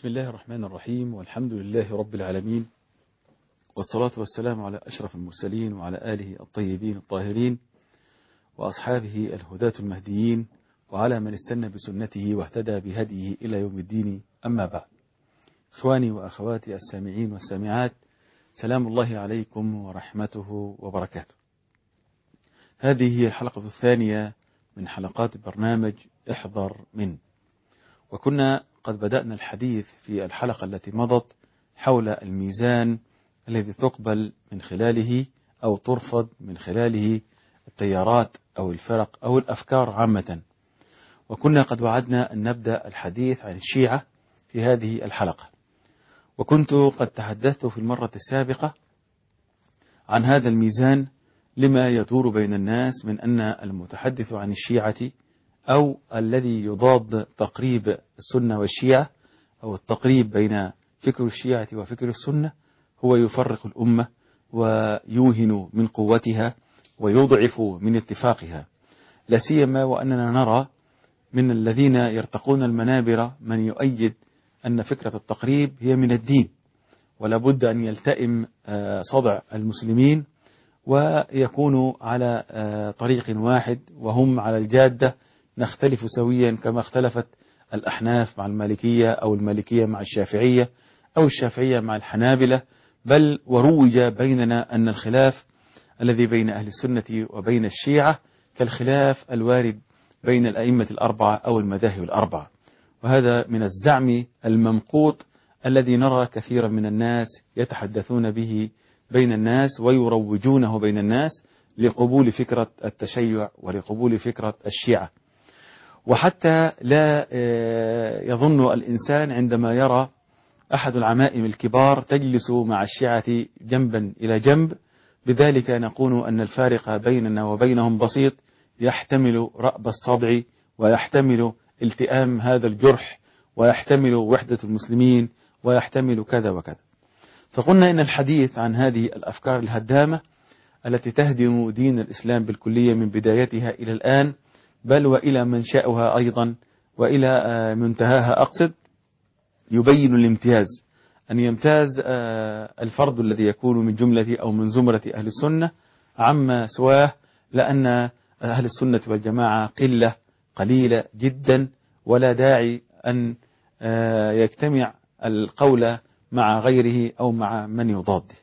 بسم الله الرحمن الرحيم، والحمد لله رب العالمين، والصلاة والسلام على أشرف المرسلين وعلى آله الطيبين الطاهرين وأصحابه الهداة المهديين وعلى من استنى بسنته واهتدى بهديه إلى يوم الدين. أما بعد، إخواني وأخواتي السامعين والسامعات، سلام الله عليكم ورحمته وبركاته. هذه هي الحلقة الثانية من حلقات برنامج احذر من، وكنا قد بدأنا الحديث في الحلقة التي مضت حول الميزان الذي تقبل من خلاله أو ترفض من خلاله التيارات أو الفرق أو الأفكار عامة، وكنا قد وعدنا أن نبدأ الحديث عن الشيعة في هذه الحلقة، وكنت قد تحدثت في المرة السابقة عن هذا الميزان لما يدور بين الناس من أن المتحدث عن الشيعة أو الذي يضاد تقريب السنة والشيعة أو التقريب بين فكر الشيعة وفكر السنة هو يفرق الأمة ويوهن من قوتها ويضعف من اتفاقها، لا سيما وأننا نرى من الذين يرتقون المنابر من يؤيد أن فكرة التقريب هي من الدين، ولا بد أن يلتئم صدع المسلمين ويكونوا على طريق واحد وهم على الجادة، نختلف سويا كما اختلفت الأحناف مع المالكية أو المالكية مع الشافعية أو الشافعية مع الحنابلة، بل وروج بيننا أن الخلاف الذي بين أهل السنة وبين الشيعة كالخلاف الوارد بين الأئمة الأربعة أو المذاهب الأربعة، وهذا من الزعم الممقوت الذي نرى كثيرا من الناس يتحدثون به بين الناس ويروجونه بين الناس لقبول فكرة التشيع ولقبول فكرة الشيعة. وحتى لا يظن الإنسان عندما يرى أحد العمائم الكبار تجلس مع الشيعة جنبا إلى جنب بذلك نقول أن الفارق بيننا وبينهم بسيط، يحتمل رأب الصدع ويحتمل التئام هذا الجرح ويحتمل وحدة المسلمين ويحتمل كذا وكذا. فقلنا إن الحديث عن هذه الأفكار الهدامة التي تهدم دين الإسلام بالكلية من بدايتها إلى الآن، بل وإلى منشأها أيضا وإلى منتهاها أقصد، يبين الامتياز أن يمتاز الفرد الذي يكون من جملة أو من زمرة أهل السنة عما سواه، لأن أهل السنة والجماعة قلة قليلة جدا، ولا داعي أن يجتمع القول مع غيره أو مع من يضاده.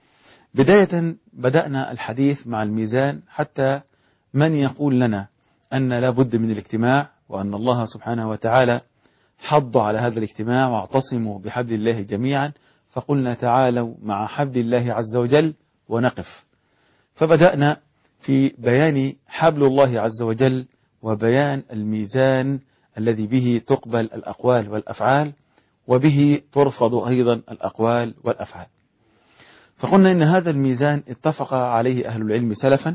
بداية بدأنا الحديث مع الميزان حتى من يقول لنا أن لا بد من الاجتماع وأن الله سبحانه وتعالى حض على هذا الاجتماع واعتصموا بحبل الله جميعا، فقلنا تعالوا مع حبل الله عز وجل ونقف. فبدأنا في بيان حبل الله عز وجل وبيان الميزان الذي به تقبل الأقوال والأفعال وبه ترفض أيضا الأقوال والأفعال. فقلنا إن هذا الميزان اتفق عليه أهل العلم سلفا،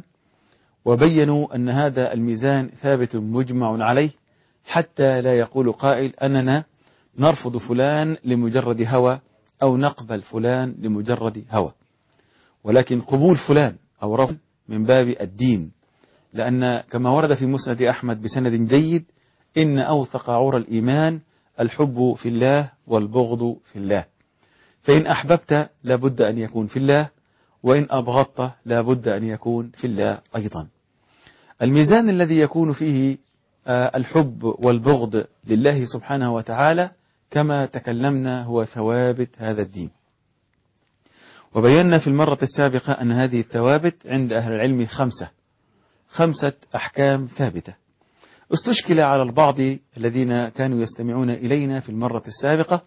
وبينوا أن هذا الميزان ثابت مجمع عليه، حتى لا يقول قائل أننا نرفض فلان لمجرد هوى أو نقبل فلان لمجرد هوى، ولكن قبول فلان أو رفض من باب الدين، لأن كما ورد في مسند أحمد بسند جيد إن أوثق عرى الإيمان الحب في الله والبغض في الله، فإن أحببت لابد أن يكون في الله، وإن أبغضت لابد أن يكون في الله أيضا. الميزان الذي يكون فيه الحب والبغض لله سبحانه وتعالى كما تكلمنا هو ثوابت هذا الدين، وبينا في المرة السابقة أن هذه الثوابت عند أهل العلم خمسة أحكام ثابتة. استشكل على البعض الذين كانوا يستمعون إلينا في المرة السابقة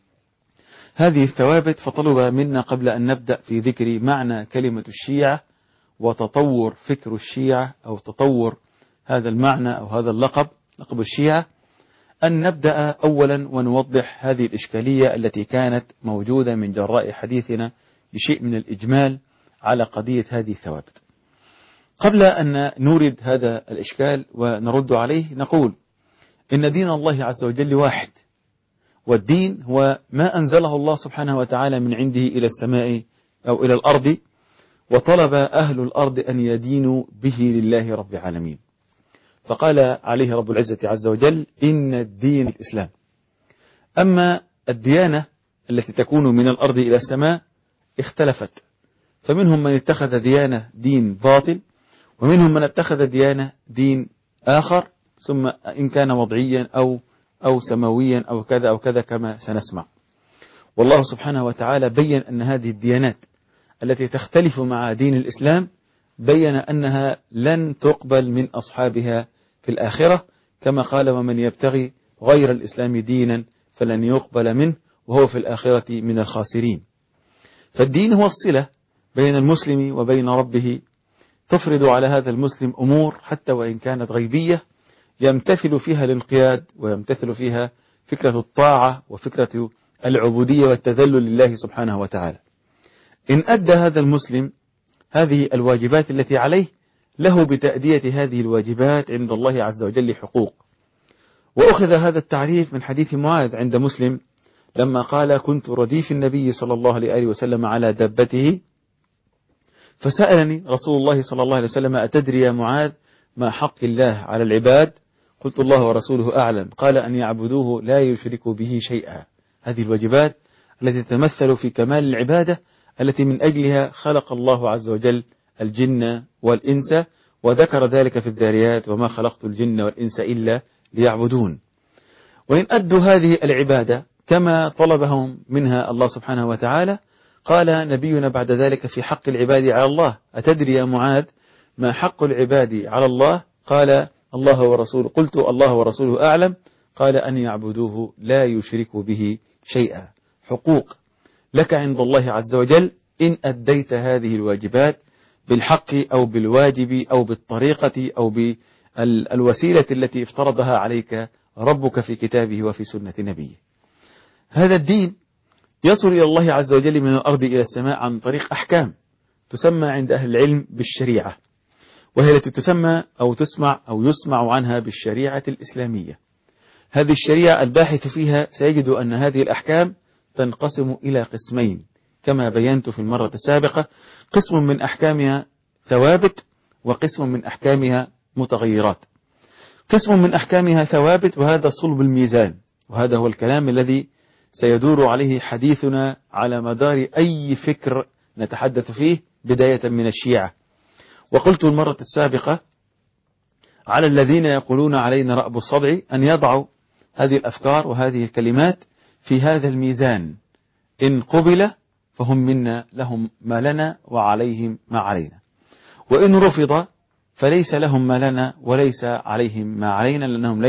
هذه الثوابت، فطلب منا قبل أن نبدأ في ذكر معنى كلمة الشيعة وتطور فكر الشيعة أو تطور هذا المعنى أو هذا اللقب، لقب الشيعة، أن نبدأ أولا ونوضح هذه الإشكالية التي كانت موجودة من جراء حديثنا بشيء من الإجمال على قضية هذه الثوابت. قبل أن نورد هذا الإشكال ونرد عليه نقول إن دين الله عز وجل واحد، والدين هو ما أنزله الله سبحانه وتعالى من عنده إلى السماء أو إلى الأرض، وطلب أهل الأرض أن يدينوا به لله رب العالمين، فقال عليه رب العزة عز وجل إن الدين الإسلام. أما الديانة التي تكون من الأرض إلى السماء اختلفت، فمنهم من اتخذ ديانة دين باطل، ومنهم من اتخذ ديانة دين آخر، ثم إن كان وضعيا أو سماويا أو كذا أو كذا كما سنسمع. والله سبحانه وتعالى بين أن هذه الديانات التي تختلف مع دين الإسلام بين أنها لن تقبل من أصحابها في الآخرة، كما قال: ومن يبتغي غير الإسلام دينا فلن يقبل منه وهو في الآخرة من الخاسرين. فالدين هو الصلة بين المسلم وبين ربه، تفرض على هذا المسلم أمور حتى وإن كانت غيبية يمتثل فيها الانقياد، ويمتثل فيها فكرة الطاعة وفكرة العبودية والتذلل لله سبحانه وتعالى. إن أدى هذا المسلم هذه الواجبات التي عليه، له بتأدية هذه الواجبات عند الله عز وجل حقوق. وأخذ هذا التعريف من حديث معاذ عند مسلم لما قال: كنت رديف النبي صلى الله عليه وسلم على دابته، فسألني رسول الله صلى الله عليه وسلم: أتدري يا معاذ ما حق الله على العباد؟ قلت: الله ورسوله أعلم. قال: أن يعبدوه لا يشركوا به شيئا. هذه الواجبات التي تتمثل في كمال العبادة التي من أجلها خلق الله عز وجل الجن والإنس، وذكر ذلك في الذاريات: وما خلقت الجن والإنس إلا ليعبدون. وإن أدوا هذه العبادة كما طلبهم منها الله سبحانه وتعالى، قال نبينا بعد ذلك في حق العباد على الله: أتدري يا معاذ ما حق العباد على الله؟ قال: الله ورسوله. قلت: الله ورسوله أعلم. قال: أن يعبدوه لا يشركوا به شيئا. حقوق لك عند الله عز وجل إن أديت هذه الواجبات بالحق أو بالواجب أو بالطريقة أو بالوسيلة التي افترضها عليك ربك في كتابه وفي سنة نبيه. هذا الدين يصل إلى الله عز وجل من الأرض إلى السماء عن طريق أحكام تسمى عند أهل العلم بالشريعة، وهي التي تسمى أو تسمع أو يسمع عنها بالشريعة الإسلامية. هذه الشريعة الباحث فيها سيجد أن هذه الأحكام تنقسم إلى قسمين كما بينت في المرة السابقة: قسم من أحكامها ثوابت، وقسم من أحكامها متغيرات. قسم من أحكامها ثوابت، وهذا صلب الميزان، وهذا هو الكلام الذي سيدور عليه حديثنا على مدار أي فكر نتحدث فيه بداية من الشيعة. وقلت المرة السابقة: على الذين يقولون علينا رأب الصدع أن يضعوا هذه الأفكار وهذه الكلمات في هذا الميزان، إن قبل فهم منا لهم ما لنا وعليهم ما علينا، وإن رفض فليس لهم ما لنا وليس عليهم ما علينا، لأنهم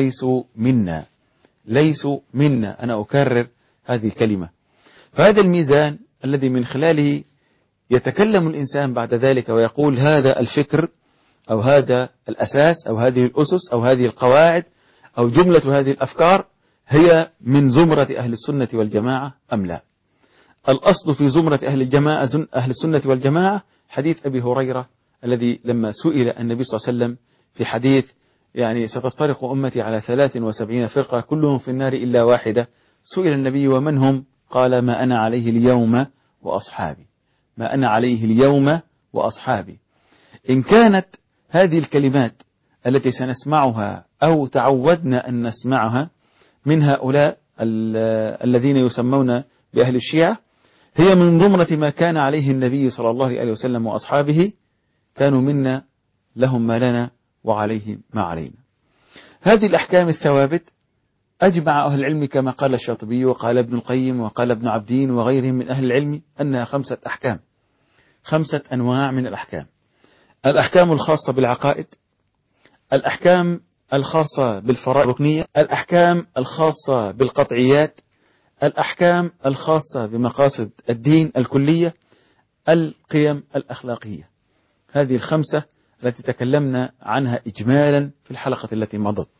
ليسوا منا. أنا أكرر هذه الكلمة. فهذا الميزان الذي من خلاله يتكلم الإنسان بعد ذلك ويقول: هذا الفكر أو هذا الأساس أو هذه الأسس أو هذه القواعد أو جملة هذه الأفكار هي من زمرة أهل السنة والجماعة أم لا. الأصل في زمرة أهل السنة والجماعة حديث أبي هريرة الذي لما سئل النبي صلى الله عليه وسلم في حديث ستفترق أمتي على 73 فرقة كلهم في النار إلا واحدة، سئل النبي: ومن هم؟ قال: ما أنا عليه اليوم وأصحابي. ما أنا عليه اليوم وأصحابي. إن كانت هذه الكلمات التي سنسمعها أو تعودنا أن نسمعها من هؤلاء الذين يسمون بأهل الشيعة هي من ضمرة ما كان عليه النبي صلى الله عليه وسلم وأصحابه، كانوا منا لهم ما لنا وعليهم ما علينا. هذه الأحكام الثوابت أجمع أهل العلم كما قال الشاطبي وقال ابن القيم وقال ابن عبدين وغيرهم من أهل العلم أنها 5 أحكام، 5 أنواع من الأحكام: الأحكام الخاصة بالعقائد، الأحكام الخاصة بالفرائض الركنية، الأحكام الخاصة بالقطعيات، الأحكام الخاصة بمقاصد الدين الكلية، القيم الأخلاقية. هذه 5 التي تكلمنا عنها إجمالا في الحلقة التي مضت.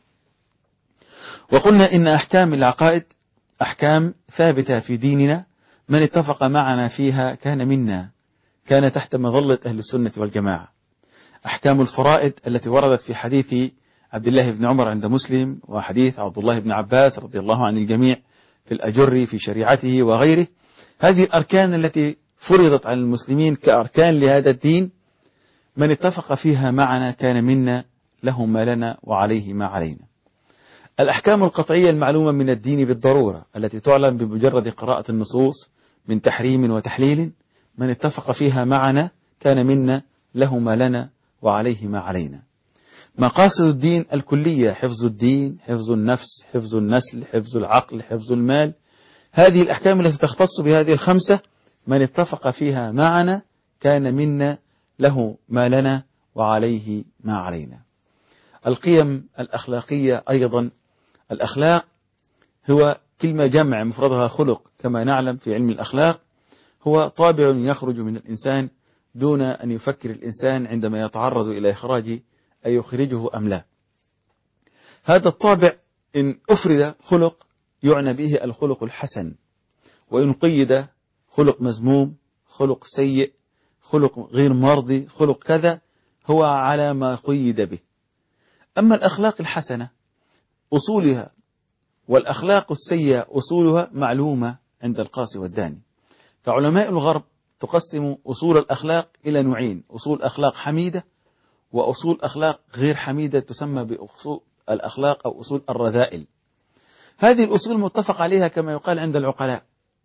وقلنا إن أحكام العقائد أحكام ثابتة في ديننا، من اتفق معنا فيها كان منا، كان تحت مظلة أهل السنة والجماعة. أحكام الفرائض التي وردت في حديث عبد الله بن عمر عند مسلم، وحديث عبد الله بن عباس رضي الله عن الجميع في الأجر في شريعته وغيره، هذه الأركان التي فرضت على المسلمين كأركان لهذا الدين، من اتفق فيها معنا كان منا له ما لنا وعليه ما علينا. الأحكام القطعية المعلومة من الدين بالضرورة التي تعلم بمجرد قراءة النصوص من تحريم وتحليل، من اتفق فيها معنا كان منا، له ما لنا وعليه ما علينا. مقاصد الدين الكلية: حفظ الدين، حفظ النفس، حفظ النسل، حفظ العقل، حفظ المال. هذه الأحكام التي تختص بهذه الخمسة من اتفق فيها معنا كان منا، له ما لنا وعليه ما علينا. القيم الأخلاقية أيضا. الأخلاق هو كلمة جمع مفردها خلق، كما نعلم في علم الأخلاق هو طابع يخرج من الإنسان دون أن يفكر الإنسان عندما يتعرض إلى إخراج أي يخرجه أم لا. هذا الطابع إن أفرد خلق يعنى به الخلق الحسن، وإن قيد خلق مذموم، خلق سيء، خلق غير مرضي، خلق كذا، هو على ما قيد به. أما الأخلاق الحسنة أصولها والأخلاق السيئة أصولها معلومة عند القاصي والداني. فعلماء الغرب تقسم أصول الأخلاق إلى نوعين: أصول أخلاق حميدة وأصول أخلاق غير حميدة تسمى بأصول الأخلاق أو أصول الرذائل. هذه الأصول متفق عليها كما يقال عند العقلاء،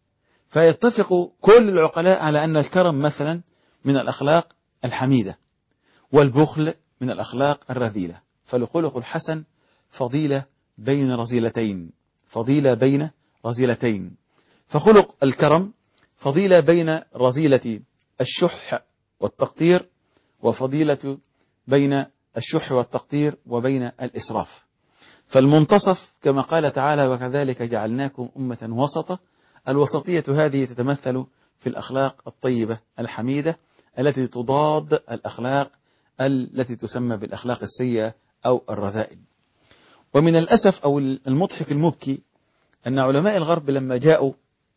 فيتفق كل العقلاء على أن الكرم مثلا من الأخلاق الحميدة، والبخل من الأخلاق الرذيلة. فالخلق الحسن فضيلة بين رذيلتين، فضيلة بين رذيلتين. فخلق الكرم فضيلة بين رذيلة الشح والتقطير، وفضيلة بين الشح والتقطير وبين الإسراف. فالمنتصف كما قال تعالى: وكذلك جعلناكم أمة وسطا. الوسطية هذه تتمثل في الأخلاق الطيبة الحميدة التي تضاد الأخلاق التي تسمى بالأخلاق السيئة أو الرذائل. ومن الأسف أو المضحك المبكي أن علماء الغرب لما جاءوا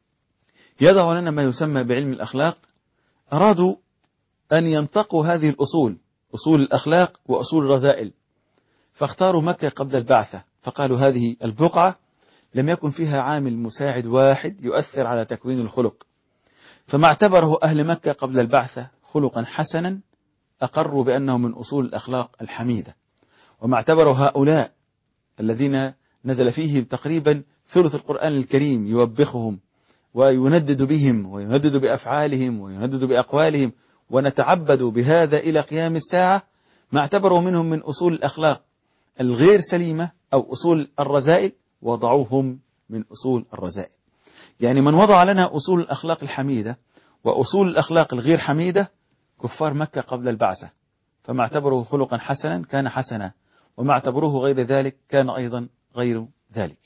يضعوا لنا ما يسمى بعلم الأخلاق أرادوا أن ينطقوا هذه الأصول، أصول الأخلاق وأصول الرذائل، فاختاروا مكة قبل البعثة، فقالوا هذه البقعة لم يكن فيها عامل مساعد واحد يؤثر على تكوين الخلق، فما اعتبره أهل مكة قبل البعثة خلقا حسنا أقروا بأنه من أصول الأخلاق الحميدة، وما اعتبره هؤلاء الذين نزل فيهم تقريبا ثلث القرآن الكريم يوبخهم ويندد بهم ويندد بأفعالهم ويندد بأقوالهم ونتعبد بهذا إلى قيام الساعة، ما اعتبروا منهم من أصول الأخلاق الغير سليمة أو أصول الرذائل وضعوهم من أصول الرذائل. يعني من وضع لنا أصول الأخلاق الحميدة وأصول الأخلاق الغير حميدة كفار مكة قبل البعثة، فما اعتبروه خلقا حسنا كان حسنا، وما اعتبروه غير ذلك كان أيضا غير ذلك.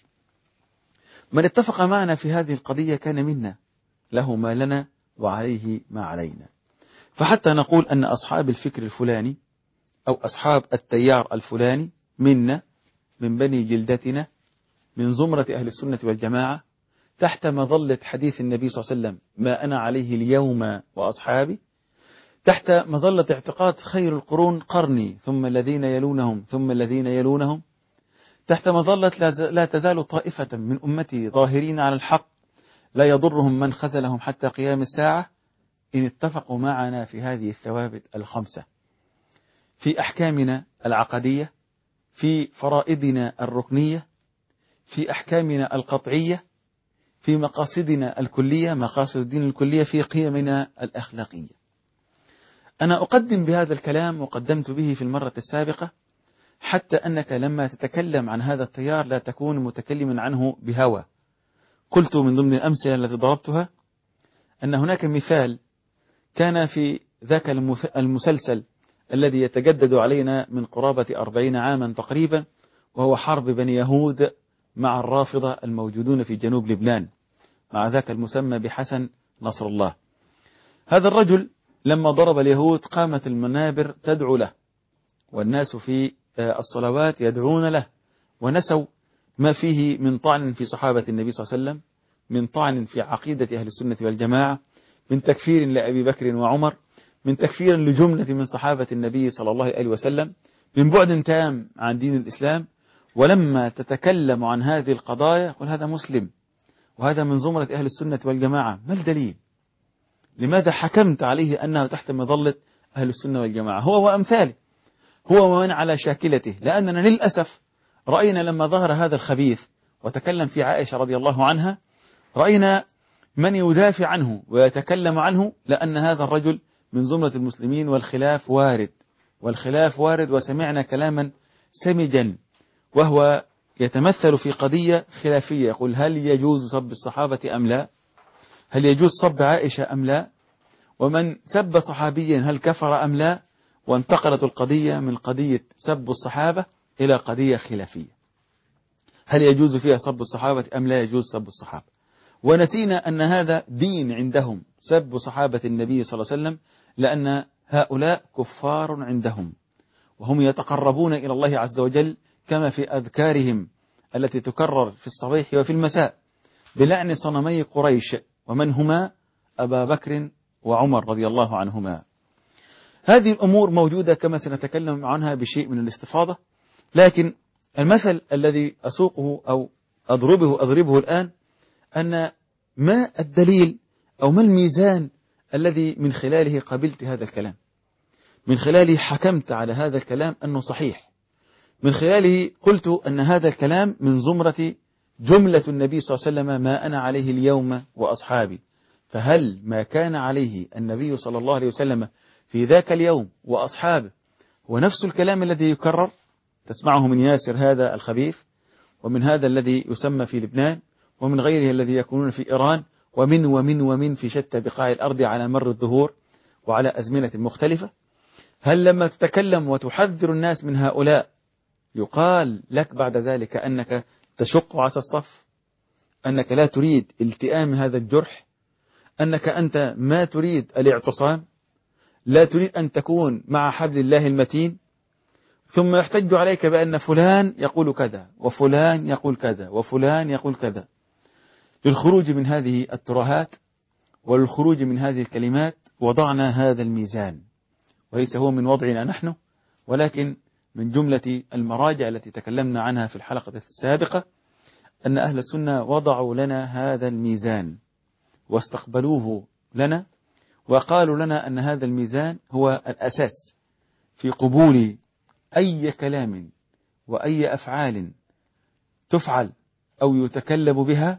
من اتفق معنا في هذه القضية كان منا، له ما لنا وعليه ما علينا. فحتى نقول أن أصحاب الفكر الفلاني أو أصحاب التيار الفلاني منا، من بني جلدتنا، من زمرة أهل السنة والجماعة، تحت مظلة حديث النبي صلى الله عليه وسلم: ما أنا عليه اليوم وأصحابي، تحت مظلة اعتقاد خير القرون قرني ثم الذين يلونهم ثم الذين يلونهم، تحت مظلة لا تزال طائفة من أمتي ظاهرين على الحق لا يضرهم من خذلهم حتى قيام الساعة، إن اتفقوا معنا في هذه الثوابت الخمسة: في أحكامنا العقدية، في فرائضنا الركنية، في أحكامنا القطعية، في مقاصدنا الكلية، مقاصد الدين الكلية، في قيمنا الأخلاقية. أنا أقدم بهذا الكلام وقدمت به في المرة السابقة حتى أنك لما تتكلم عن هذا التيار لا تكون متكلما عنه بهوى. قلت من ضمن الأمثلة التي ضربتها أن هناك مثال كان في ذاك المسلسل الذي يتجدد علينا من قرابة 40 عاما تقريبا، وهو حرب بني يهود مع الرافضة الموجودون في جنوب لبنان، مع ذاك المسمى بحسن نصر الله. هذا الرجل لما ضرب اليهود قامت المنابر تدعو له، والناس في الصلوات يدعون له، ونسوا ما فيه من طعن في صحابة النبي صلى الله عليه وسلم، من طعن في عقيدة أهل السنة والجماعة، من تكفير لأبي بكر وعمر، من تكفير لجملة من صحابة النبي صلى الله عليه وسلم، من بعد تام عن دين الإسلام. ولما تتكلم عن هذه القضايا يقول هذا مسلم وهذا من زمرة أهل السنة والجماعة. ما الدليل؟ لماذا حكمت عليه أنه تحت مظلة أهل السنة والجماعة؟ هو وأمثاله، هو ومن على شاكلته. لأننا للأسف رأينا لما ظهر هذا الخبيث وتكلم في عائشة رضي الله عنها، رأينا من يدافع عنه ويتكلم عنه، لأن هذا الرجل من زمرة المسلمين والخلاف وارد، والخلاف وارد، وسمعنا كلاما سمجا وهو يتمثل في قضية خلافية، يقول هل يجوز سب الصحابة أم لا؟ هل يجوز سب عائشة أم لا؟ ومن سب صحابيا هل كفر أم لا؟ وانتقلت القضية من قضية سب الصحابة إلى قضية خلافية، هل يجوز فيها سب الصحابة أم لا يجوز سب الصحابة؟ ونسينا أن هذا دين عندهم، سب صحابة النبي صلى الله عليه وسلم، لأن هؤلاء كفار عندهم، وهم يتقربون إلى الله عز وجل كما في أذكارهم التي تكرر في الصبيح وفي المساء بلعن صنمي قريش، ومن هما؟ أبا بكر وعمر رضي الله عنهما. هذه الأمور موجودة كما سنتكلم عنها بشيء من الاستفاضة، لكن المثل الذي أسوقه أو أضربه الآن أن ما الدليل أو ما الميزان الذي من خلاله قبلت هذا الكلام، من خلاله حكمت على هذا الكلام أنه صحيح، من خلاله قلت أن هذا الكلام من زمرة جملة النبي صلى الله عليه وسلم ما أنا عليه اليوم وأصحابي. فهل ما كان عليه النبي صلى الله عليه وسلم في ذاك اليوم وأصحابه هو نفس الكلام الذي يكرر تسمعه من ياسر هذا الخبيث، ومن هذا الذي يسمى في لبنان، ومن غيره الذي يكونون في إيران، ومن في شتى بقاع الأرض على مر الدهور وعلى أزمنة مختلفة؟ هل لما تتكلم وتحذر الناس من هؤلاء يقال لك بعد ذلك أنك تشق عسى الصف، أنك لا تريد التئام هذا الجرح، أنك أنت ما تريد الاعتصام، لا تريد أن تكون مع حبل الله المتين، ثم يحتج عليك بأن فلان يقول كذا وفلان يقول كذا وفلان يقول كذا؟ للخروج من هذه الترهات وللخروج من هذه الكلمات وضعنا هذا الميزان، وليس هو من وضعنا نحن، ولكن من جملة المراجع التي تكلمنا عنها في الحلقة السابقة، أن أهل السنة وضعوا لنا هذا الميزان واستقبلوه لنا، وقالوا لنا أن هذا الميزان هو الأساس في قبول أي كلام وأي أفعال تفعل أو يتكلم بها،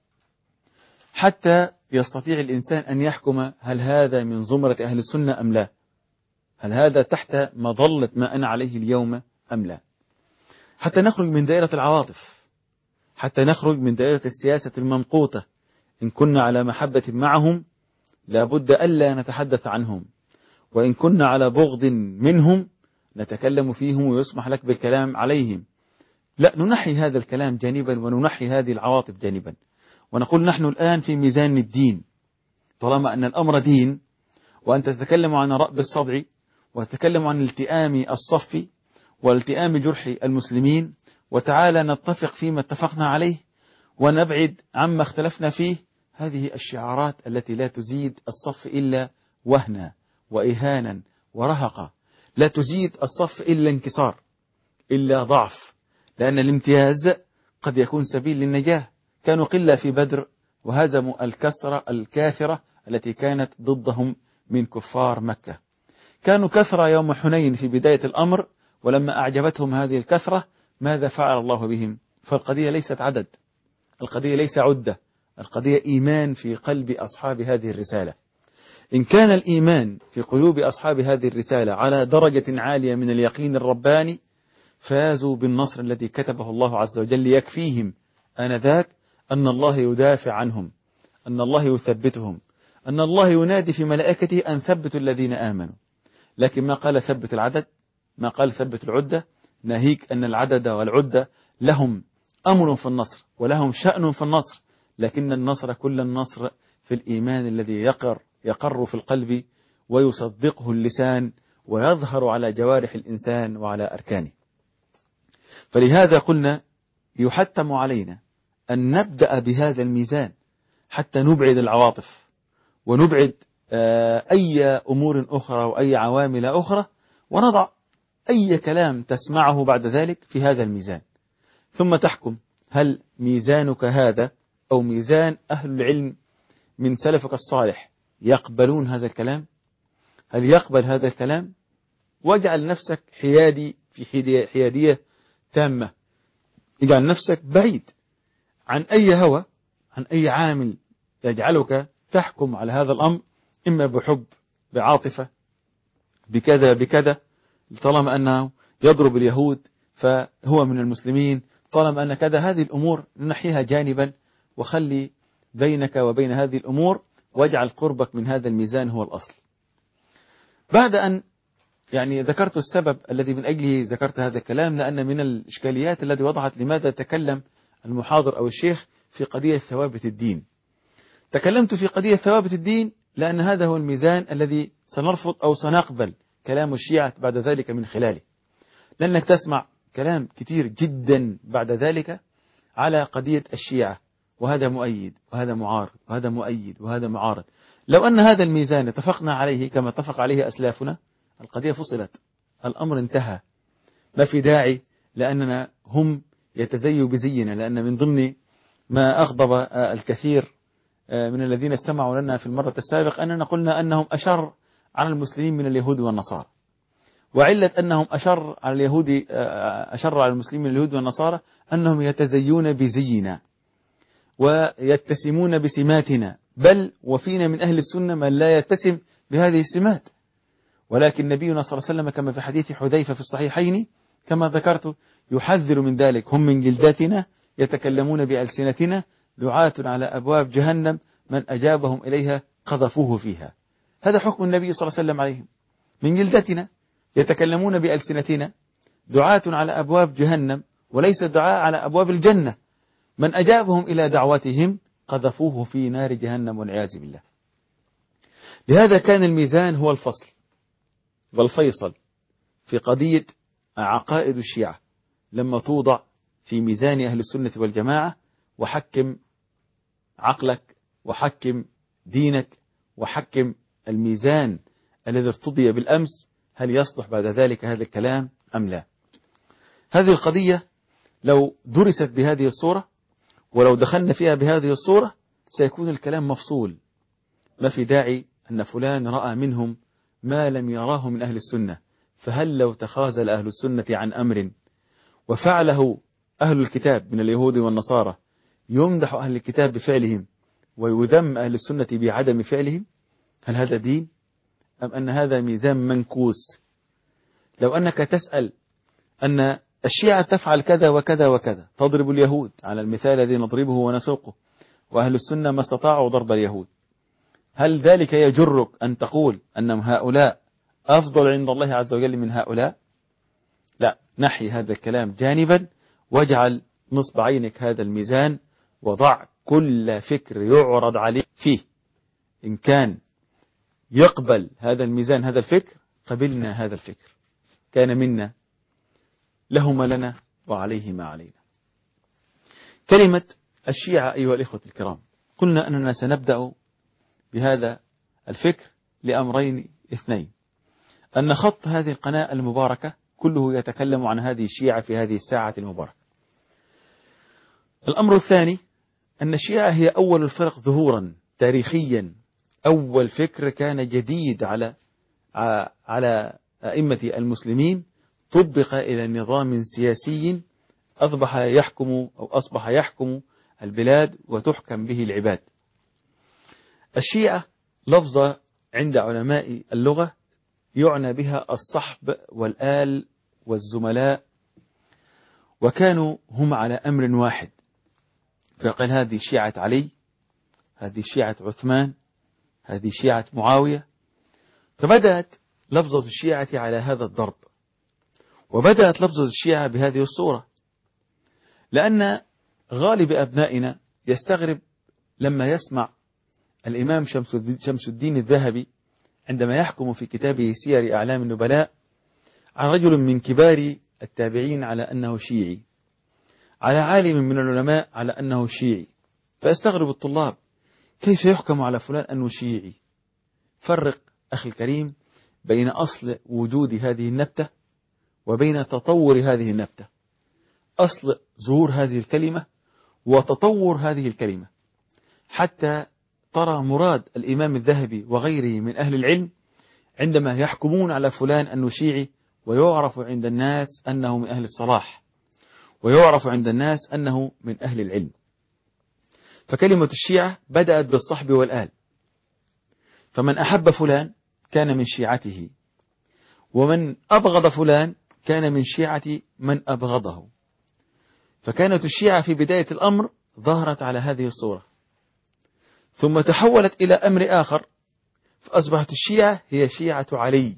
حتى يستطيع الإنسان أن يحكم هل هذا من زمرة أهل السنة أم لا، هل هذا تحت مظلة ما أنا عليه اليوم أم لا، حتى نخرج من دائرة العواطف، حتى نخرج من دائرة السياسة الممقوتة. إن كنا على محبة معهم لابد ألا نتحدث عنهم، وإن كنا على بغض منهم نتكلم فيهم ويسمح لك بالكلام عليهم. لا، ننحي هذا الكلام جانبا وننحي هذه العواطف جانبا، ونقول نحن الآن في ميزان الدين. طالما أن الأمر دين، وأنت تتكلم عن رأب الصدع، وتتكلم عن التئام الصف والتئام جرح المسلمين، وتعالى نتفق فيما اتفقنا عليه ونبعد عما اختلفنا فيه، هذه الشعارات التي لا تزيد الصف إلا وهنا وإهانا ورهقا، لا تزيد الصف إلا انكسار، إلا ضعف، لأن الامتياز قد يكون سبيل للنجاة. كانوا قلة في بدر وهزموا الكسرة الكاثرة التي كانت ضدهم من كفار مكة، كانوا كثرة يوم حنين في بداية الأمر، ولما أعجبتهم هذه الكثرة ماذا فعل الله بهم؟ فالقضية ليست عدد، القضية ليس عدة، القضية إيمان في قلب أصحاب هذه الرسالة. إن كان الإيمان في قلوب أصحاب هذه الرسالة على درجة عالية من اليقين الرباني، فازوا بالنصر الذي كتبه الله عز وجل يكفيهم آنذاك أن الله يدافع عنهم، أن الله يثبتهم، أن الله ينادي في ملائكته أن ثبتوا الذين آمنوا. لكن ما قال ثبت العدد، ما قال ثبت العدة، ناهيك أن العدد والعدة لهم أمر في النصر ولهم شأن في النصر، لكن النصر كل النصر في الإيمان الذي يقر في القلب ويصدقه اللسان ويظهر على جوارح الإنسان وعلى أركانه. فلهذا قلنا يحتم علينا أن نبدأ بهذا الميزان حتى نبعد العواطف ونبعد أي أمور أخرى وأي عوامل أخرى، ونضع أي كلام تسمعه بعد ذلك في هذا الميزان، ثم تحكم هل ميزانك هذا أو ميزان أهل العلم من سلفك الصالح يقبلون هذا الكلام، هل يقبل هذا الكلام؟ واجعل نفسك حيادي في حيادية تامة، اجعل نفسك بعيد عن أي هوى، عن أي عامل يجعلك تحكم على هذا الأمر، إما بحب، بعاطفة، بكذا بكذا. طالما أنه يضرب اليهود فهو من المسلمين، طالما أن كذا، هذه الأمور نحيها جانبا، وخلي بينك وبين هذه الأمور، واجعل قربك من هذا الميزان هو الأصل. بعد أن ذكرت السبب الذي من أجله ذكرت هذا الكلام، لأن من الإشكاليات التي وضعت لماذا تكلم المحاضر أو الشيخ في قضية ثوابت الدين. تكلمت في قضية ثوابت الدين لأن هذا هو الميزان الذي سنرفض أو سنقبل كلام الشيعة بعد ذلك من خلاله، لأنك تسمع كلام كثير جدا بعد ذلك على قضية الشيعة، وهذا مؤيد وهذا معارض وهذا مؤيد وهذا معارض. لو أن هذا الميزان اتفقنا عليه كما اتفق عليه أسلافنا، القضية فصلت، الأمر انتهى، ما في داعي لأننا هم يتزيوا بزينا. لأن من ضمن ما أغضب الكثير من الذين استمعوا لنا في المرة السابقة أننا قلنا أنهم أشر على المسلمين من اليهود والنصارى، وعلة أنهم أشر على المسلمين من اليهود والنصارى أنهم يتزيون بزينا ويتسمون بسماتنا، بل وفينا من أهل السنة من لا يتسم بهذه السمات. ولكن نبينا صلى الله عليه وسلم كما في حديث حذيفة في الصحيحين كما ذكرت يحذر من ذلك: هم من جلداتنا يتكلمون بألسنتنا دعاة على أبواب جهنم من أجابهم إليها قذفوه فيها. هذا حكم النبي صلى الله عليه وسلم عليهم: من جلدتنا يتكلمون بألسنتنا دعاة على أبواب جهنم، وليس دعاء على أبواب الجنة، من أجابهم إلى دعوتهم قذفوه في نار جهنم والعياذ بالله. لهذا كان الميزان هو الفصل والفيصل في قضية عقائد الشيعة لما توضع في ميزان أهل السنة والجماعة، وحكم عقلك وحكم دينك وحكم الميزان الذي ارتضي بالأمس، هل يصلح بعد ذلك هذا الكلام أم لا؟ هذه القضية لو درست بهذه الصورة ولو دخلنا فيها بهذه الصورة سيكون الكلام مفصول، ما في داعي أن فلان رأى منهم ما لم يراه من أهل السنة، فهل لو تخاذل أهل السنة عن أمر وفعله أهل الكتاب من اليهود والنصارى يمدح أهل الكتاب بفعلهم ويذم أهل السنة بعدم فعلهم؟ هل هذا دين أم أن هذا ميزان منكوس؟ لو أنك تسأل أن الشيعة تفعل كذا وكذا وكذا، تضرب اليهود على المثال الذي نضربه ونسوقه، وأهل السنة ما استطاعوا ضرب اليهود، هل ذلك يجرك أن تقول أن هؤلاء أفضل عند الله عز وجل من هؤلاء؟ لا، نحي هذا الكلام جانبا، واجعل نصب عينك هذا الميزان، وضع كل فكر يعرض عليه فيه، إن كان يقبل هذا الميزان هذا الفكر قبلنا هذا الفكر، كان منا له ما لنا وعليه ما علينا. كلمة الشيعة أيها الإخوة الكرام، قلنا أننا سنبدأ بهذا الفكر لأمرين اثنين: أن خط هذه القناة المباركة كله يتكلم عن هذه الشيعة في هذه الساعة المباركة. الأمر الثاني أن الشيعة هي أول الفرق ظهورا تاريخيا، أول فكر كان جديد على أئمة المسلمين، طبق إلى نظام سياسي أصبح يحكم البلاد وتحكم به العباد. الشيعة لفظة عند علماء اللغة يعنى بها الصحب والآل والزملاء، وكانوا هم على أمر واحد، فقال هذه شيعة علي، هذه شيعة عثمان، هذه شيعة معاوية. فبدأت لفظة الشيعة على هذا الضرب، وبدأت لفظة الشيعة بهذه الصورة، لأن غالب أبنائنا يستغرب لما يسمع الإمام شمس الدين الذهبي عندما يحكم في كتابه سير أعلام النبلاء عن رجل من كبار التابعين على أنه شيعي، على عالم من العلماء على أنه شيعي، فيستغرب الطلاب كيف يحكم على فلان أنه شيعي. فرق أخي الكريم بين أصل وجود هذه النبتة وبين تطور هذه النبتة، أصل ظهور هذه الكلمة وتطور هذه الكلمة، حتى ترى مراد الإمام الذهبي وغيره من أهل العلم عندما يحكمون على فلان أنه شيعي، ويعرف عند الناس أنه من أهل الصلاح، ويعرف عند الناس أنه من أهل العلم. فكلمة الشيعة بدأت بالصحب والآل، فمن أحب فلان كان من شيعته، ومن أبغض فلان كان من شيعة من أبغضه. فكانت الشيعة في بداية الأمر ظهرت على هذه الصورة، ثم تحولت إلى أمر آخر، فأصبحت الشيعة هي شيعة علي.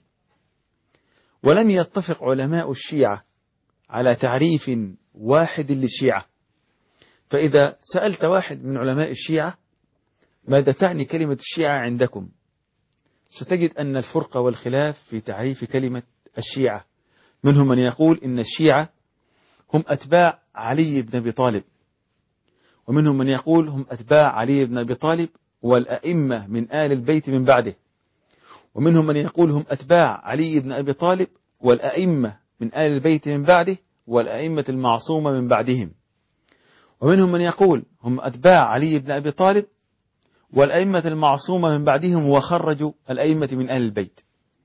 ولم يتفق علماء الشيعة على تعريف واحد للشيعة. فإذا سألت واحد من علماء الشيعة ماذا تعني كلمة الشيعة عندكم، ستجد أن الفرق والخلاف في تعريف كلمة الشيعة. منهم من يقول إن الشيعة هم أتباع علي بن أبي طالب، ومنهم من يقول هم أتباع علي بن أبي طالب والأئمة من آل البيت من بعده، ومنهم من يقول هم أتباع علي بن أبي طالب والأئمة من آل البيت من بعده والأئمة المعصومة من بعدهم، ومنهم من يقول هم أتباع علي بن أبي طالب والأئمة المعصومة من بعدهم وخرجوا الأئمة من آل البيت.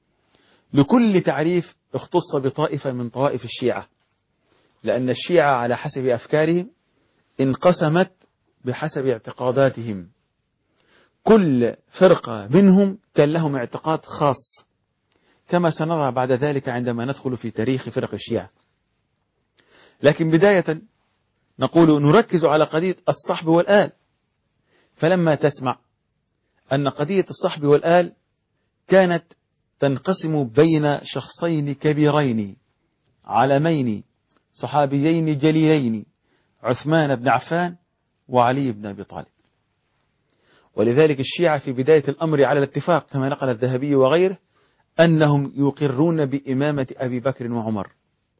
لكل تعريف اختص بطائفة من طوائف الشيعة، لأن الشيعة على حسب أفكارهم انقسمت بحسب اعتقاداتهم. كل فرقة منهم كان لهم اعتقاد خاص، كما سنرى بعد ذلك عندما ندخل في تاريخ فرق الشيعة. لكن بداية نقول نركز على قضية الصحب والآل. فلما تسمع أن قضية الصحب والآل كانت تنقسم بين شخصين كبيرين علمين صحابيين جليلين، عثمان بن عفان وعلي بن أبي طالب. ولذلك الشيعة في بداية الأمر على الاتفاق كما نقل الذهبي وغيره أنهم يقرون بإمامة أبي بكر وعمر،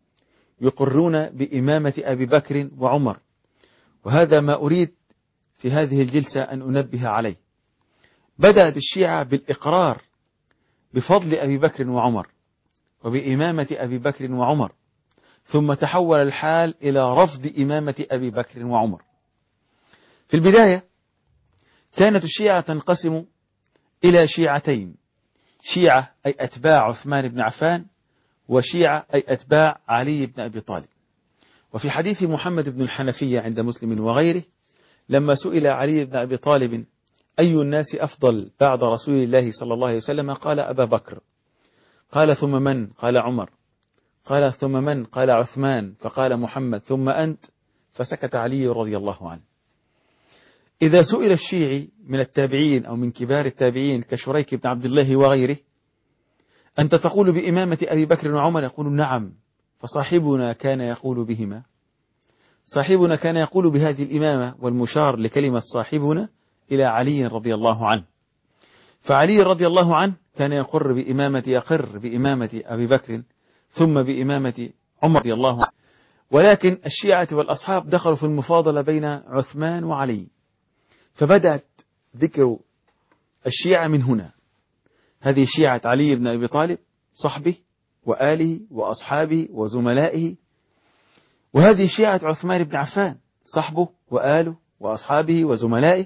يقرون بإمامة أبي بكر وعمر. وهذا ما أريد في هذه الجلسة أن أنبه عليه. بدأت الشيعة بالإقرار بفضل أبي بكر وعمر وبإمامة أبي بكر وعمر، ثم تحول الحال إلى رفض إمامة أبي بكر وعمر. في البداية كانت الشيعة تنقسم إلى شيعتين: شيعة أي أتباع عثمان بن عفان، وشيعة أي أتباع علي بن أبي طالب. وفي حديث محمد بن الحنفية عند مسلم وغيره لما سئل علي بن أبي طالب أي الناس أفضل بعد رسول الله صلى الله عليه وسلم قال أبا بكر. قال ثم من؟ قال عمر. قال ثم من؟ قال عثمان. فقال محمد ثم أنت؟ فسكت علي رضي الله عنه. إذا سئل الشيعي من التابعين أو من كبار التابعين كشريك بن عبد الله وغيره أنت تقول بإمامة أبي بكر وعمر؟ يقول نعم. فصاحبنا كان يقول بهما، صاحبنا كان يقول بهذه الإمامة، والمشار لكلمة صاحبنا إلى علي رضي الله عنه. فعلي رضي الله عنه كان يقر بإمامة أبي بكر ثم بإمامة عمر رضي الله عنه. ولكن الشيعة والأصحاب دخلوا في المفاضلة بين عثمان وعلي، فبدأت ذكر الشيعة من هنا. هذه شيعة علي بن أبي طالب صحبه وآله وأصحابه وزملائه، وهذه شيعة عثمان بن عفان صحبه وآله وأصحابه وزملائه.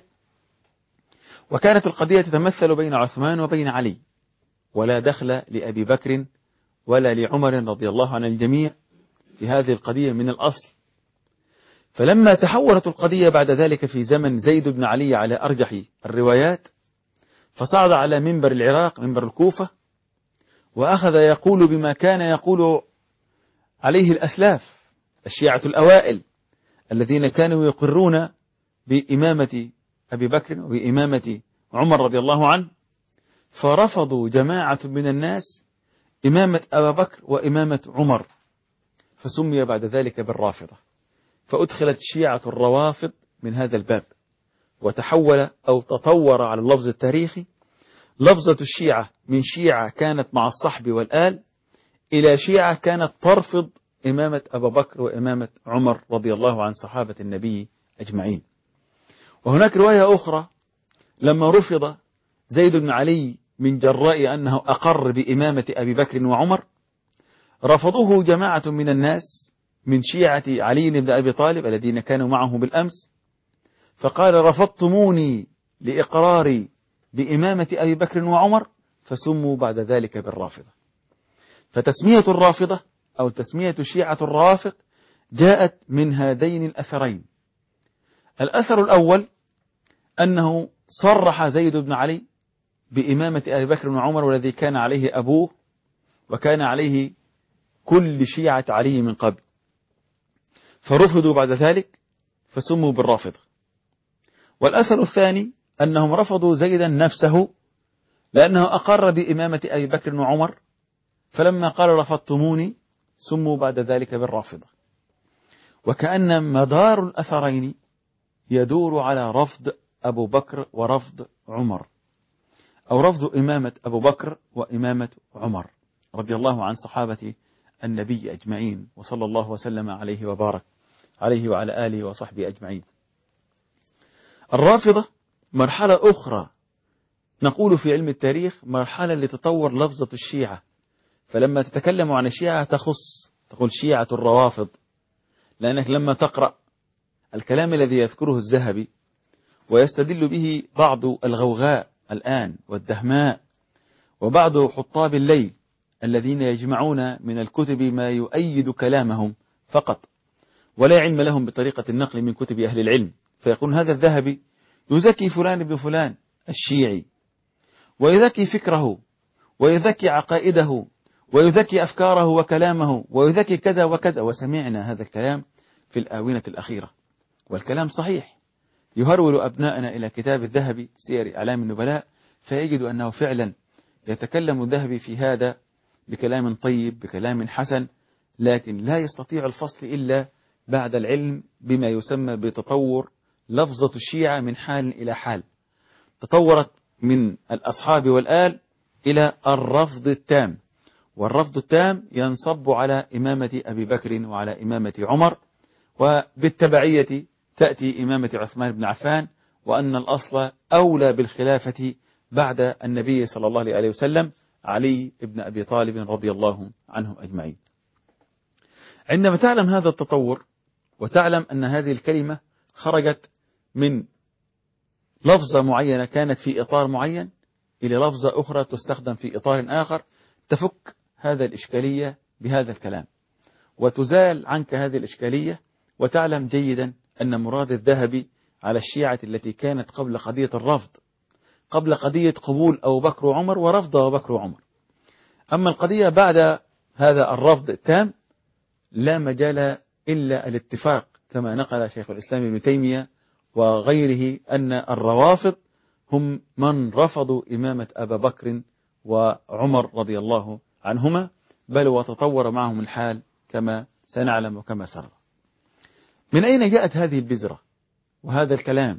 وكانت القضية تتمثل بين عثمان وبين علي، ولا دخل لأبي بكر ولا لعمر رضي الله عن الجميع في هذه القضية من الأصل. فلما تحولت القضية بعد ذلك في زمن زيد بن علي على أرجح الروايات، فصعد على منبر العراق منبر الكوفة وأخذ يقول بما كان يقول عليه الأسلاف الشيعة الأوائل الذين كانوا يقرون بإمامة أبي بكر وبإمامة عمر رضي الله عنه، فرفضوا جماعة من الناس إمامة أبا بكر وإمامة عمر، فسمي بعد ذلك بالرافضة. فأدخلت شيعة الروافض من هذا الباب، وتحول أو تطور على اللفظ التاريخي لفظة الشيعة من شيعة كانت مع الصحب والآل إلى شيعة كانت ترفض إمامة أبا بكر وإمامة عمر رضي الله عن صحابة النبي أجمعين. وهناك رواية أخرى لما رفض زيد بن علي من جراء أنه أقر بإمامة أبي بكر وعمر، رفضوه جماعة من الناس من شيعة علي بن أبي طالب الذين كانوا معه بالأمس، فقال رفضتموني لإقراري بإمامة أبي بكر وعمر، فسموا بعد ذلك بالرافضة. فتسمية الرافضة أو تسمية شيعة الروافض جاءت من هذين الأثرين. الأثر الأول أنه صرح زيد بن علي بإمامة أبي بكر وعمر، والذي كان عليه أبوه وكان عليه كل شيعة علي من قبل، فرفضوا بعد ذلك فسموا بالرافضة. والأثر الثاني أنهم رفضوا زيدا نفسه لأنه أقر بإمامة أبي بكر وعمر، فلما قال رفضتموني سموا بعد ذلك بالرافضة. وكأن مدار الأثرين يدور على رفض أبو بكر ورفض عمر، أو رفض إمامة أبو بكر وإمامة عمر رضي الله عن صحابة النبي أجمعين، وصلى الله وسلم عليه وبارك عليه وعلى آله وصحبه أجمعين. الرافضة مرحلة أخرى نقول في علم التاريخ مرحلة لتطور لفظة الشيعة، فلما تتكلم عن الشيعة تقول شيعة الروافض، لأنك لما تقرأ الكلام الذي يذكره الذهبي ويستدل به بعض الغوغاء الآن والدهماء وبعض حطاب الليل الذين يجمعون من الكتب ما يؤيد كلامهم فقط ولا علم لهم بطريقة النقل من كتب أهل العلم، فيقول هذا الذهبي يزكي فلان ابن فلان الشيعي، ويذكي فكره ويذكي عقائده ويذكي أفكاره وكلامه ويذكي كذا وكذا. وسمعنا هذا الكلام في الآونة الأخيرة، والكلام صحيح. يهرول أبناءنا إلى كتاب الذهبي سير أعلام النبلاء فيجد أنه فعلا يتكلم الذهبي في هذا بكلام طيب بكلام حسن، لكن لا يستطيع الفصل إلا بعد العلم بما يسمى بتطور لفظة الشيعة من حال إلى حال. تطورت من الأصحاب والآل إلى الرفض التام، والرفض التام ينصب على إمامة أبي بكر وعلى إمامة عمر، وبالتبعية تأتي إمامة عثمان بن عفان، وأن الأصل أولى بالخلافة بعد النبي صلى الله عليه وسلم علي بن أبي طالب رضي الله عنهم أجمعين. عندما تعلم هذا التطور وتعلم أن هذه الكلمة خرجت من لفظة معينة كانت في إطار معين إلى لفظة أخرى تستخدم في إطار آخر، تفك هذا الإشكالية بهذا الكلام وتزال عنك هذه الإشكالية، وتعلم جيدا أن مراد الذهبي على الشيعة التي كانت قبل قضية الرفض، قبل قضية قبول أبو بكر وعمر ورفض أبو بكر وعمر. أما القضية بعد هذا الرفض التام لا مجال إلا الاتفاق، كما نقل شيخ الإسلام ابن تيمية وغيره أن الروافض هم من رفضوا إمامة أبا بكر وعمر رضي الله عنهما، بل وتطور معهم الحال كما سنعلم وكما سر. من أين جاءت هذه البذرة وهذا الكلام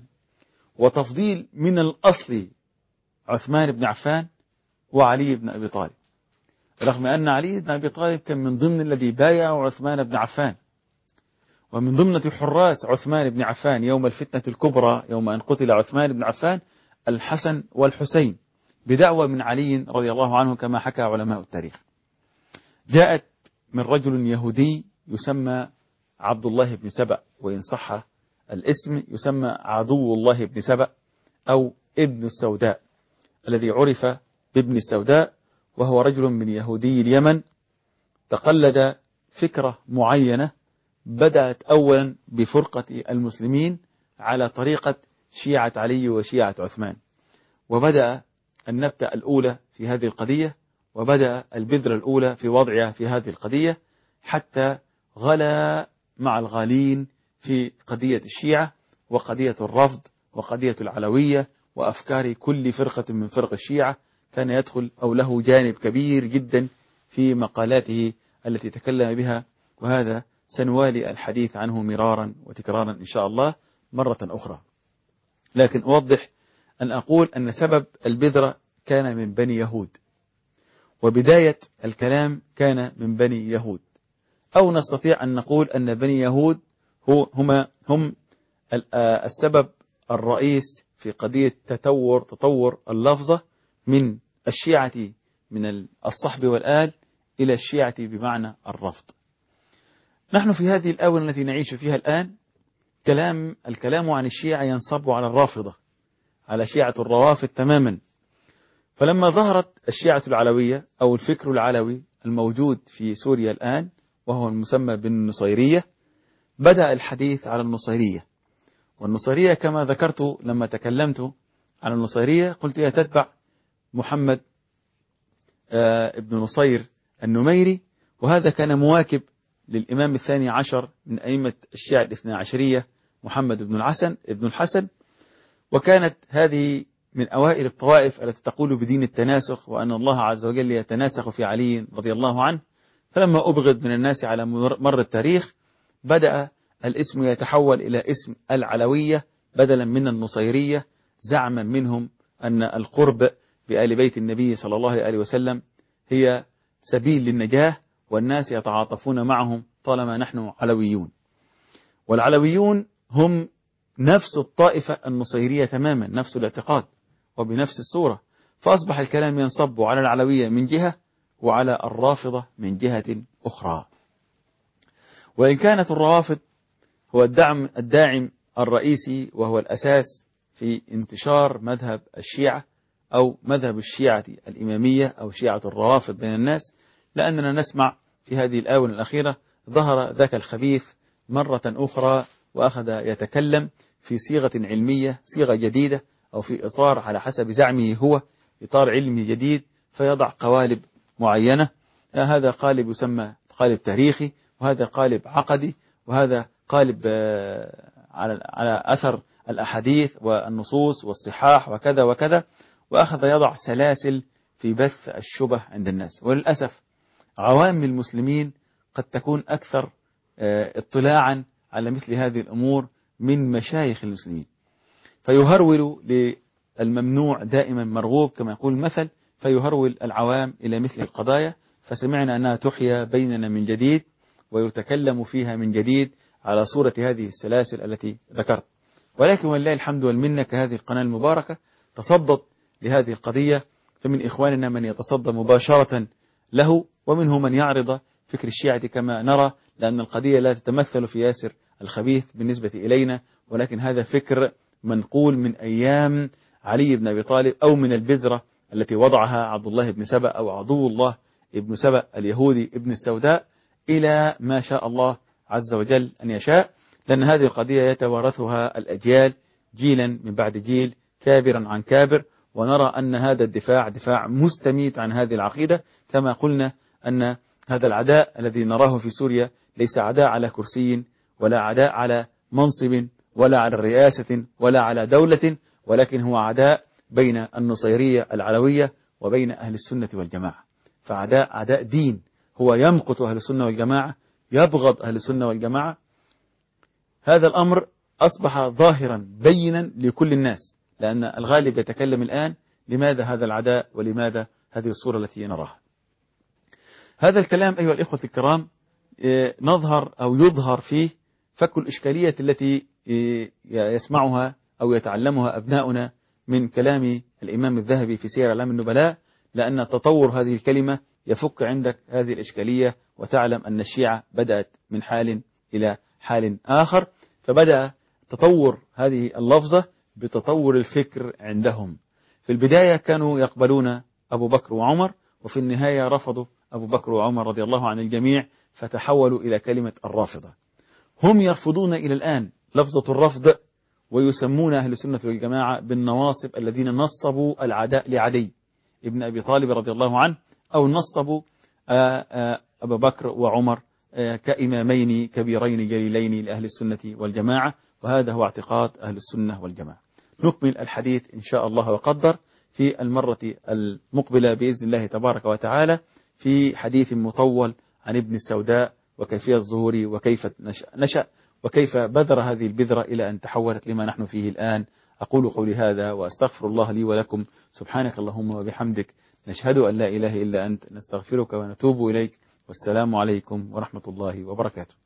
وتفضيل من الأصل عثمان بن عفان وعلي بن أبي طالب، رغم أن علي بن أبي طالب كان من ضمن الذي بايعوا عثمان بن عفان، ومن ضمن حراس عثمان بن عفان يوم الفتنة الكبرى يوم أن قتل عثمان بن عفان الحسن والحسين بدعوة من علي رضي الله عنه كما حكى علماء التاريخ. جاءت من رجل يهودي يسمى عبد الله بن سبأ، وإن صح الاسم يسمى عدو الله بن سبأ أو ابن السوداء الذي عرف بابن السوداء، وهو رجل من يهودي اليمن تقلد فكرة معينة بدأت أولا بفرقة المسلمين على طريقة شيعة علي وشيعة عثمان، وبدأ النبتة الأولى في هذه القضية، وبدأ البذرة الأولى في وضعها في هذه القضية، حتى غلا مع الغالين في قضية الشيعة وقضية الرفض وقضية العلوية وأفكار كل فرقة من فرق الشيعة. كان يدخل أو له جانب كبير جدا في مقالاته التي تكلم بها، وهذا سنوالي الحديث عنه مرارا وتكرارا إن شاء الله مرة أخرى. لكن أوضح أن أقول أن سبب البذرة كان من بني يهود، وبداية الكلام كان من بني يهود، أو نستطيع أن نقول أن بني يهود هم السبب الرئيس في قضية تطور اللفظة من الشيعة من الصحب والآل إلى الشيعة بمعنى الرفض. نحن في هذه الآونة التي نعيش فيها الآن الكلام عن الشيعة ينصب على الرافضة، على شيعة الروافض تماما. فلما ظهرت الشيعة العلوية أو الفكر العلوي الموجود في سوريا الآن وهو المسمى بالنصيرية، بدأ الحديث على النصيرية. والنصيرية كما ذكرت لما تكلمت عن النصيرية قلت هي تتبع محمد ابن نصير النميري، وهذا كان مواكب للإمام الثاني عشر من أئمة الشيعة الاثنى عشرية محمد ابن الحسن. وكانت هذه من أوائل الطوائف التي تقول بدين التناسخ، وأن الله عز وجل يتناسخ في علي رضي الله عنه. فلما أبغض من الناس على مر التاريخ بدأ الاسم يتحول إلى اسم العلوية بدلا من النصيرية، زعما منهم أن القرب بآل بيت النبي صلى الله عليه وسلم هي سبيل للنجاة، والناس يتعاطفون معهم طالما نحن علويون. والعلويون هم نفس الطائفة النصيرية تماما، نفس الاعتقاد وبنفس الصورة. فأصبح الكلام ينصب على العلوية من جهة وعلى الرافضة من جهة أخرى. وإن كانت الروافض هو الداعم الرئيسي وهو الأساس في انتشار مذهب الشيعة أو مذهب الشيعة الإمامية أو شيعة الروافض بين الناس، لأننا نسمع في هذه الآونة الأخيرة ظهر ذاك الخبيث مرة أخرى وأخذ يتكلم في صيغة علمية، صيغة جديدة، أو في إطار على حسب زعمه هو إطار علمي جديد، فيضع قوالب معينة. هذا قالب يسمى قالب تاريخي، وهذا قالب عقدي، وهذا قالب على أثر الأحاديث والنصوص والصحاح وكذا وكذا، وأخذ يضع سلاسل في بث الشبه عند الناس. وللأسف عوام المسلمين قد تكون أكثر اطلاعا على مثل هذه الأمور من مشايخ المسلمين، فيهرول للممنوع دائما مرغوب كما يقول المثل، فيهرول العوام إلى مثل القضايا. فسمعنا أنها تحيا بيننا من جديد ويتكلم فيها من جديد على صورة هذه السلاسل التي ذكرت. ولكن ولله الحمد والمنة كهذه القناة المباركة تصدت لهذه القضية، فمن إخواننا من يتصدى مباشرة له، ومنه من يعرض فكر الشيعة كما نرى، لأن القضية لا تتمثل في ياسر الخبيث بالنسبة إلينا، ولكن هذا فكر منقول من أيام علي بن أبي طالب، أو من البذرة التي وضعها عبد الله بن سبأ أو عدو الله ابن سبأ اليهودي ابن السوداء، إلى ما شاء الله عز وجل أن يشاء، لأن هذه القضية يتوارثها الأجيال جيلا من بعد جيل، كابرا عن كابر. ونرى أن هذا الدفاع دفاع مستميت عن هذه العقيدة، كما قلنا أن هذا العداء الذي نراه في سوريا ليس عداء على كرسي، ولا عداء على منصب، ولا على رئاسة، ولا على دولة، ولكن هو عداء بين النصيرية العلوية وبين أهل السنة والجماعة. فعداء دين، هو يمقت أهل السنة والجماعة، يبغض أهل السنة والجماعة. هذا الأمر أصبح ظاهرا بينا لكل الناس، لأن الغالب يتكلم الآن لماذا هذا العداء ولماذا هذه الصورة التي نراها. هذا الكلام أيها الإخوة الكرام يظهر فيه فك الإشكالية التي يسمعها أو يتعلمها أبناؤنا من كلام الإمام الذهبي في سير أعلام النبلاء، لأن تطور هذه الكلمة يفك عندك هذه الإشكالية، وتعلم أن الشيعة بدأت من حال إلى حال آخر. فبدأ تطور هذه اللفظة بتطور الفكر عندهم. في البداية كانوا يقبلون أبو بكر وعمر، وفي النهاية رفضوا أبو بكر وعمر رضي الله عن الجميع، فتحولوا إلى كلمة الرافضة. هم يرفضون إلى الآن لفظة الرفض، ويسمون أهل السنة والجماعة بالنواصب الذين نصبوا العداء لعلي ابن أبي طالب رضي الله عنه، أو نصبوا أبو بكر وعمر كإمامين كبيرين جليلين لأهل السنة والجماعة. وهذا هو اعتقاد أهل السنة والجماعة. نكمل الحديث إن شاء الله وقدر في المرة المقبلة بإذن الله تبارك وتعالى، في حديث مطول عن ابن السوداء وكيفية ظهوره وكيف نشأ وكيف بذر هذه البذرة إلى أن تحولت لما نحن فيه الآن. أقول قولي هذا وأستغفر الله لي ولكم. سبحانك اللهم وبحمدك، نشهد أن لا إله إلا أنت، نستغفرك ونتوب إليك. والسلام عليكم ورحمة الله وبركاته.